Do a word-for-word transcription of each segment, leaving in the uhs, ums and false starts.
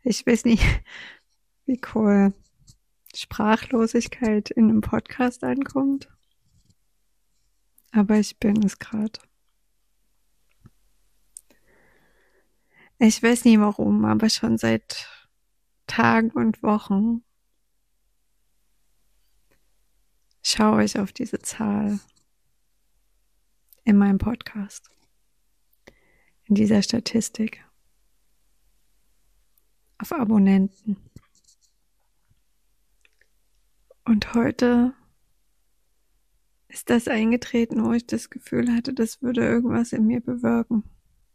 Ich weiß nicht, wie cool Sprachlosigkeit in einem Podcast ankommt, aber ich bin es gerade. Ich weiß nie warum, aber schon seit Tagen und Wochen schaue ich auf diese Zahl in meinem Podcast, in dieser Statistik, auf Abonnenten. Und heute ist das eingetreten, wo ich das Gefühl hatte, das würde irgendwas in mir bewirken.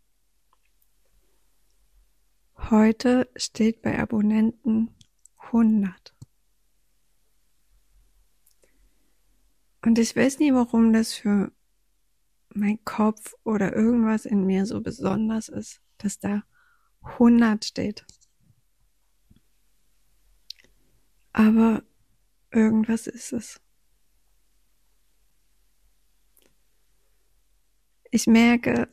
Heute steht bei Abonnenten hundert. Und ich weiß nie, warum das für mein Kopf oder irgendwas in mir so besonders ist, dass da hundert steht. Aber irgendwas ist es. Ich merke,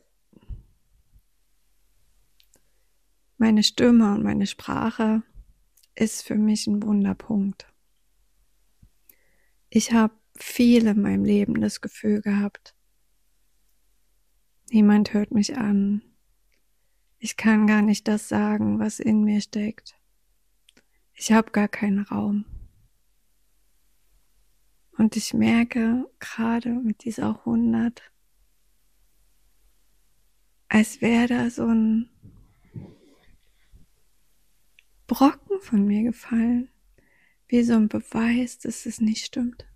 meine Stimme und meine Sprache ist für mich ein Wunderpunkt. Ich habe viel in meinem Leben das Gefühl gehabt, niemand hört mich an. Ich kann gar nicht das sagen, was in mir steckt. Ich habe gar keinen Raum. Und ich merke gerade mit dieser hundert, als wäre da so ein Brocken von mir gefallen, wie so ein Beweis, dass es nicht stimmt.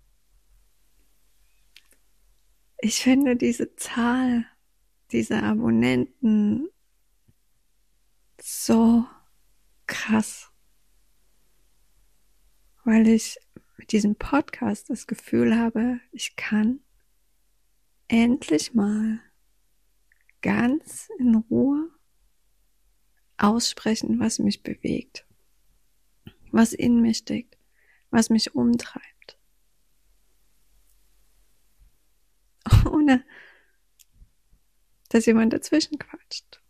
Ich finde diese Zahl, diese Abonnenten so krass, weil ich mit diesem Podcast das Gefühl habe, ich kann endlich mal ganz in Ruhe aussprechen, was mich bewegt, was in mir steckt, was mich umtreibt. Ohne, dass jemand dazwischen quatscht.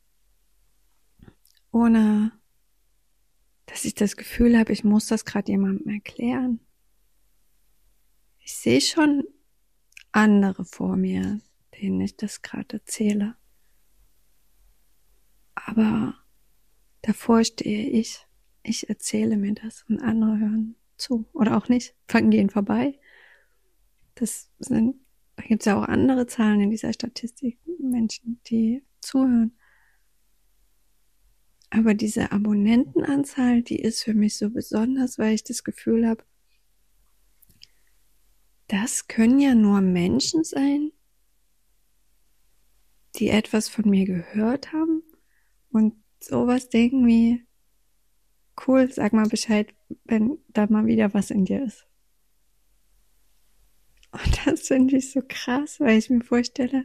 Ohne, dass ich das Gefühl habe, ich muss das gerade jemandem erklären. Ich sehe schon andere vor mir, denen ich das gerade erzähle. Aber davor stehe ich. Ich erzähle mir das und andere hören zu. Oder auch nicht, fangen gehen vorbei. Das sind, da gibt es ja auch andere Zahlen in dieser Statistik, Menschen, die zuhören. Aber diese Abonnentenanzahl, die ist für mich so besonders, weil ich das Gefühl habe, das können ja nur Menschen sein, die etwas von mir gehört haben und sowas denken wie, cool, sag mal Bescheid, wenn da mal wieder was in dir ist. Und das finde ich so krass, weil ich mir vorstelle,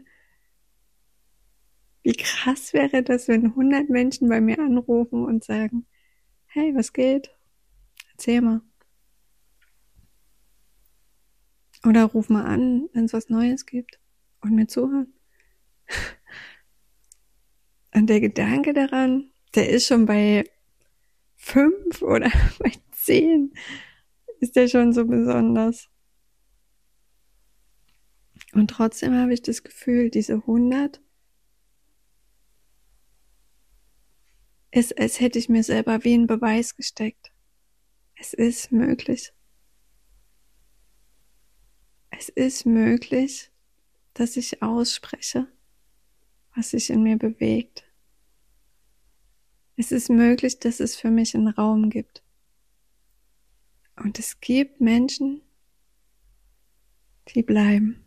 wie krass wäre das, wenn hundert Menschen bei mir anrufen und sagen, hey, was geht? Erzähl mal. Oder ruf mal an, wenn es was Neues gibt und mir zuhören. Und der Gedanke daran, der ist schon bei fünf oder bei zehn, ist der schon so besonders. Und trotzdem habe ich das Gefühl, diese hundert ist, als hätte ich mir selber wie einen Beweis gesteckt. Es ist möglich. Es ist möglich, dass ich ausspreche, was sich in mir bewegt. Es ist möglich, dass es für mich einen Raum gibt. Und es gibt Menschen, die bleiben.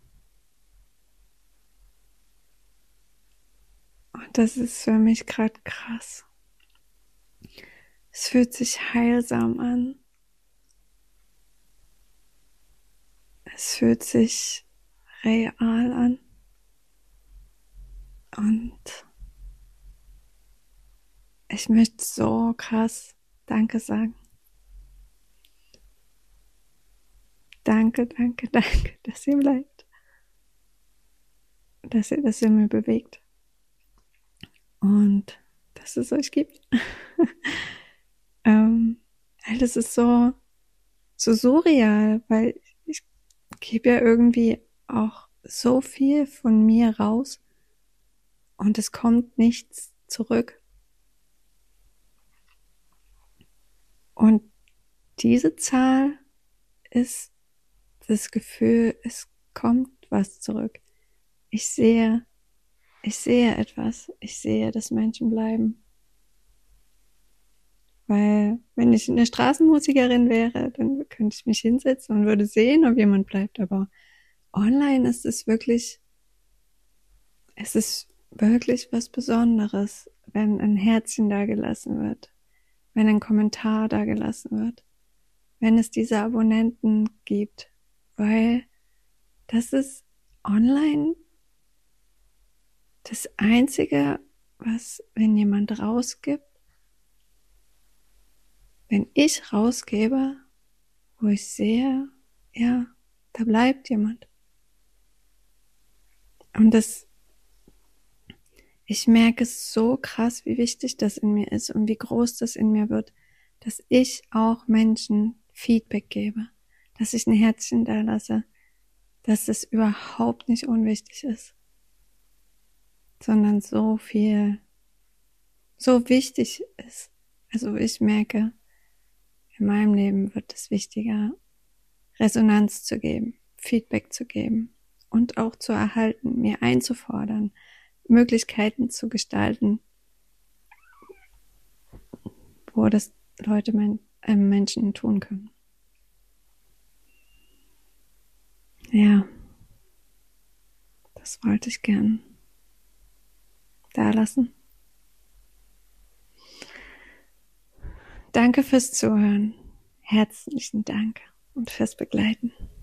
Und das ist für mich gerade krass. Es fühlt sich heilsam an. Es fühlt sich real an. Und ich möchte so krass Danke sagen. Danke, danke, danke, dass ihr bleibt. Dass ihr das in mir bewegt. Und dass es euch gibt. Ähm, all das ist so, so surreal, weil ich gebe ja irgendwie auch so viel von mir raus und es kommt nichts zurück. Und diese Zahl ist das Gefühl, es kommt was zurück. Ich sehe, ich sehe etwas. Ich sehe, dass Menschen bleiben. Weil wenn ich eine Straßenmusikerin wäre, dann könnte ich mich hinsetzen und würde sehen, ob jemand bleibt. Aber online ist es wirklich, es ist wirklich was Besonderes, wenn ein Herzchen da gelassen wird, wenn ein Kommentar da gelassen wird, wenn es diese Abonnenten gibt. Weil das ist online das Einzige, was, wenn jemand rausgibt, wenn ich rausgebe, wo ich sehe, ja, da bleibt jemand. Und das, ich merke so krass, wie wichtig das in mir ist und wie groß das in mir wird, dass ich auch Menschen Feedback gebe, dass ich ein Herzchen da lasse, dass es überhaupt nicht unwichtig ist, sondern so viel, so wichtig ist. Also ich merke, in meinem Leben wird es wichtiger, Resonanz zu geben, Feedback zu geben und auch zu erhalten, mir einzufordern, Möglichkeiten zu gestalten, wo das Leute, äh, Menschen tun können. Ja, das wollte ich gern da lassen. Danke fürs Zuhören. Herzlichen Dank und fürs Begleiten.